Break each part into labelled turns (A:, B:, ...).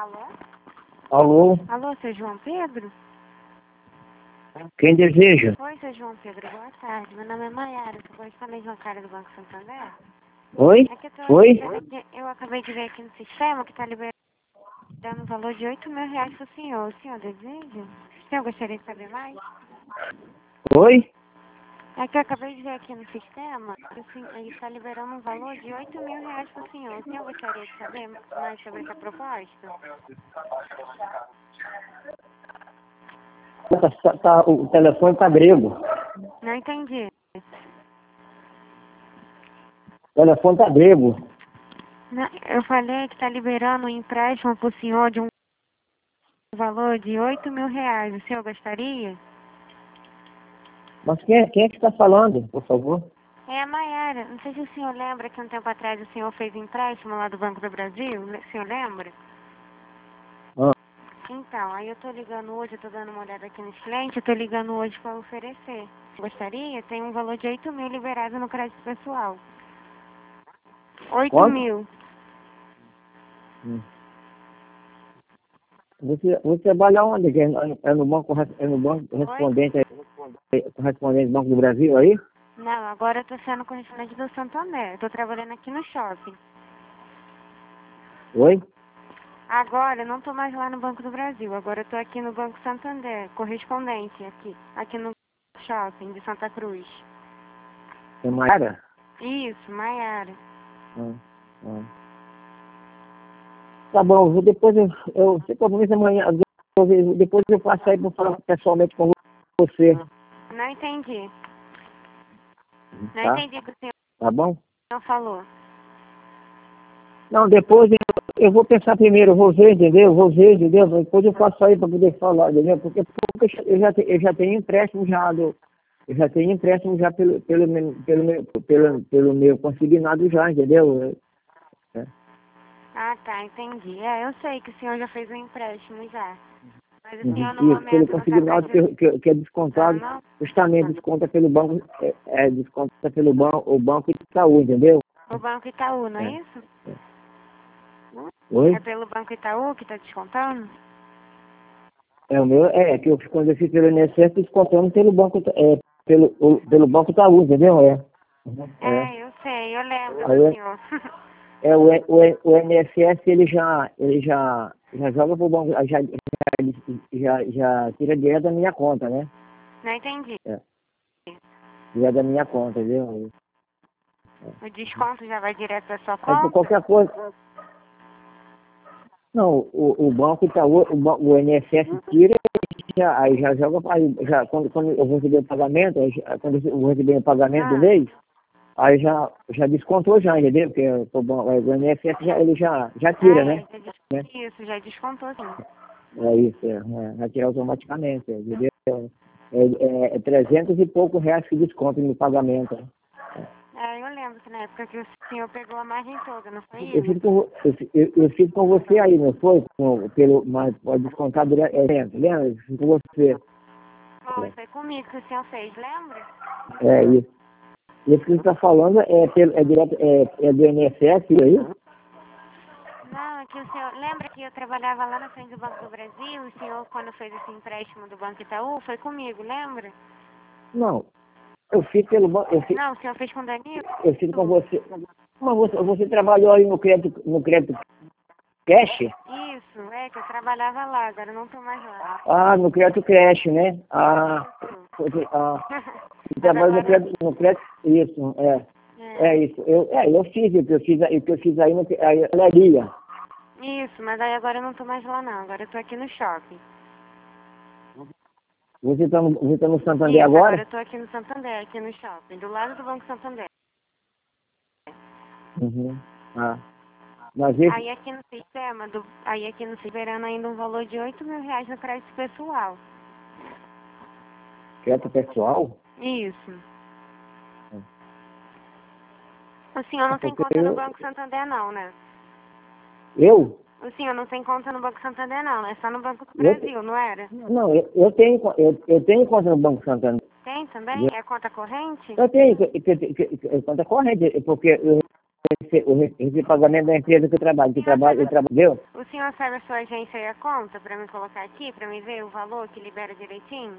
A: Alô?
B: Alô?
A: Alô, seu João Pedro?
B: Quem deseja?
A: Oi, seu João Pedro, boa tarde. Meu nome é Maiara, sou correspondente bancária do Banco Santander.
B: Oi?
A: É que
B: Oi?
A: eu acabei de ver aqui no sistema que está liberando um valor de R$ 8.000 para o senhor. O senhor deseja? O senhor gostaria de saber mais?
B: Oi?
A: É que eu acabei de ver aqui no sistema que ele está liberando um valor de R$ 8.000 para o senhor. O senhor gostaria de saber mais sobre essa proposta?
B: O telefone tá grego.
A: Não entendi.
B: O telefone tá grego.
A: Não, eu falei que está liberando um empréstimo para o senhor de um valor de R$ 8.000. O senhor gostaria?
B: Mas quem é que está falando, por favor?
A: É a Maiara. Não sei se o senhor lembra que um tempo atrás o senhor fez empréstimo lá do Banco do Brasil. O senhor lembra?
B: Ah,
A: Então, aí eu tô ligando hoje, eu tô dando uma olhada aqui nos clientes, eu tô ligando hoje para oferecer. Gostaria? Tem um valor de 8.000 liberado no crédito pessoal. 8
B: quanto?
A: mil.
B: Hum. Você trabalha onde? É no banco,
A: Oi?
B: correspondente do Banco do Brasil aí?
A: Não, agora eu tô sendo correspondente do Santander. Eu tô trabalhando aqui no shopping.
B: Oi?
A: Agora eu não tô mais lá no Banco do Brasil. Agora eu tô aqui no Banco Santander, correspondente aqui no shopping de Santa Cruz.
B: É Maiara?
A: Isso, Maiara.
B: Ah, ah. Tá bom, depois eu sei que eu vou amanhã, depois eu passo aí para falar pessoalmente com você,
A: Não entendi. Não
B: tá?
A: entendi o que o senhor
B: Tá bom?
A: falou.
B: Não, depois eu vou pensar primeiro, eu vou ver, entendeu? Eu vou ver, entendeu? Depois eu faço aí para poder falar, entendeu? Porque eu já tenho empréstimo eu já tenho empréstimo já pelo meu consignado já, entendeu? É.
A: Ah, tá, entendi. É, eu sei que o senhor já fez um empréstimo já. Mas o senhor no
B: Isso, pelo
A: momento não tá
B: consignado
A: precisando.
B: que é descontado,
A: Não?
B: justamente desconta pelo banco, desconta pelo banco, o banco de saúde, entendeu?
A: O Banco Itaú, não é
B: É.
A: isso?
B: Oi?
A: É pelo Banco Itaú que tá descontando?
B: É o meu, que eu quando eu fiz pelo INSS, descontando pelo banco, pelo banco Itaú, entendeu? É.
A: É, eu sei, eu lembro
B: Aí
A: do senhor.
B: o INSS já joga pro banco, já tira dinheiro da minha conta, né?
A: Não entendi.
B: É, tira da minha conta, entendeu?
A: O desconto já vai direto da sua
B: Aí por
A: conta?
B: qualquer coisa. Não, o banco Itaú, o INSS tira, aí já joga, aí já, quando eu vou receber o pagamento, quando eu vou receber o pagamento do
A: Ah,
B: mês, aí já descontou já, entendeu? Porque o INSS ele já tira, né?
A: isso, já descontou sim.
B: É isso, vai tirar automaticamente, entendeu? É 300 e pouco reais que desconto no pagamento.
A: É, eu lembro que na época que o senhor pegou a margem toda, não foi
B: Eu
A: isso?
B: fico eu fico com você aí, não foi? Mas pode descontar direto, lembra? Eu fico com você.
A: Foi comigo que o senhor fez, lembra?
B: Isso. Isso que você está falando direto, do INSS, aí?
A: Não, é que o senhor. Lembra que eu trabalhava lá na frente do Banco do Brasil? O senhor, quando fez esse empréstimo do Banco Itaú, foi comigo, lembra?
B: Não, eu fico pelo banco,
A: Não, o senhor fez com o Danilo?
B: eu fico com você. Mas você trabalhou aí no crédito cash?
A: Isso, é que eu trabalhava lá, agora eu não tô mais lá.
B: Ah, no crédito cash, né? Você
A: Mas
B: trabalha
A: agora.
B: no crédito, isso,
A: É,
B: isso. Eu fiz o que eu fiz aí no galeria.
A: isso, mas aí agora eu não tô mais lá não, agora eu tô aqui no shopping.
B: Você tá no Santander
A: Isso, agora
B: agora?
A: eu tô aqui no Santander, aqui no shopping, do lado do Banco Santander.
B: Uhum. Ah. Mas esse
A: Aí aqui no Siberano ainda um valor de R$ 8.000 no crédito pessoal.
B: crédito pessoal?
A: Isso. O senhor
B: É
A: não tem
B: porque
A: conta no Banco Santander não, né?
B: eu,
A: O senhor não tem conta no Banco Santander não, é só no Banco do
B: eu,
A: Brasil, não era?
B: não, eu tenho conta no Banco Santander.
A: Tem também? É conta corrente?
B: Eu tenho conta corrente, porque eu recebi pagamento da empresa que eu trabalho, entendeu?
A: O senhor sabe a sua agência e a conta para me colocar aqui, para me ver o valor que libera direitinho?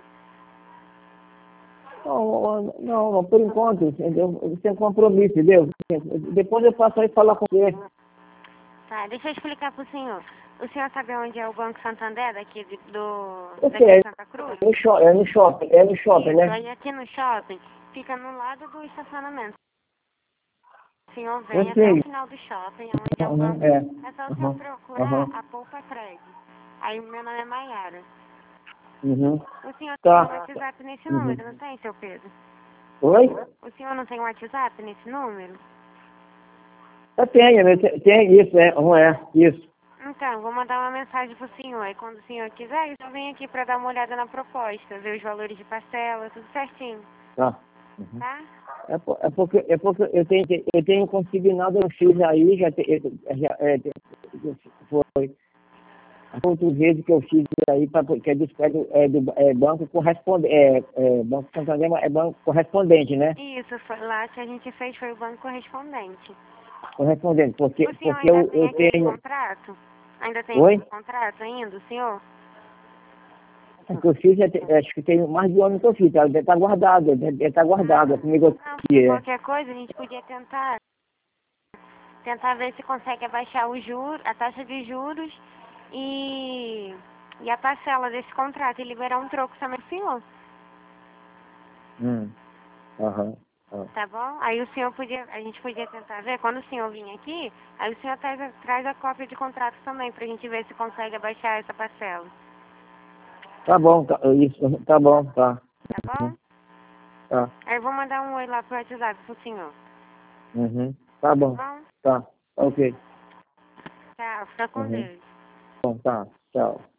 B: Não, por enquanto, entendeu? Sem compromisso, entendeu? Depois eu passo aí falar com você.
A: Tá, deixa eu explicar pro senhor. O senhor sabe onde é o Banco Santander daqui
B: Eu
A: daqui
B: sei,
A: de Santa Cruz?
B: é no shopping,
A: Isso,
B: né?
A: aí aqui no shopping, fica no lado do estacionamento. O senhor
B: Eu
A: vem até o
B: sei.
A: final do shopping, onde é o banco. É só o senhor procurar a Poupa Cred. Aí meu nome é Maiara. O senhor tem um
B: Tá.
A: WhatsApp nesse número, não tem, seu Pedro?
B: Oi?
A: O senhor não tem um WhatsApp nesse número?
B: Eu tenho isso, isso.
A: Então, vou mandar uma mensagem pro senhor. Aí quando o senhor quiser, eu venho aqui pra dar uma olhada na proposta, ver os valores de parcela, tudo certinho.
B: Tá.
A: Tá?
B: Porque eu tenho consignado um X aí, foi outras vezes que eu fiz aí, que é do banco correspondente, Banco Santander é banco correspondente, né?
A: Isso, foi lá que a gente fez, foi o banco correspondente.
B: Correspondente, porque
A: O senhor ainda tem
B: eu
A: aquele
B: tenho...
A: contrato? Ainda tem
B: Oi?
A: esse contrato ainda, o senhor?
B: O que eu fiz, acho que tem mais de um ano que eu fiz, tá guardado, tá guardado, comigo
A: Não,
B: aqui,
A: qualquer coisa a gente podia tentar ver se consegue abaixar o a taxa de juros e a parcela desse contrato e liberar um troco também pro senhor.
B: Aham.
A: Tá bom? Aí o senhor a gente podia tentar ver, quando o senhor vir aqui, aí o senhor traz a cópia de contrato também, pra gente ver se consegue abaixar essa parcela.
B: Tá bom, isso, tá bom, tá.
A: Tá bom?
B: Tá.
A: Aí eu vou mandar um oi lá pro WhatsApp pro senhor.
B: Tá bom,
A: Tá bom?
B: tá, ok.
A: Tchau, fica com Deus.
B: Bom, tá, tchau.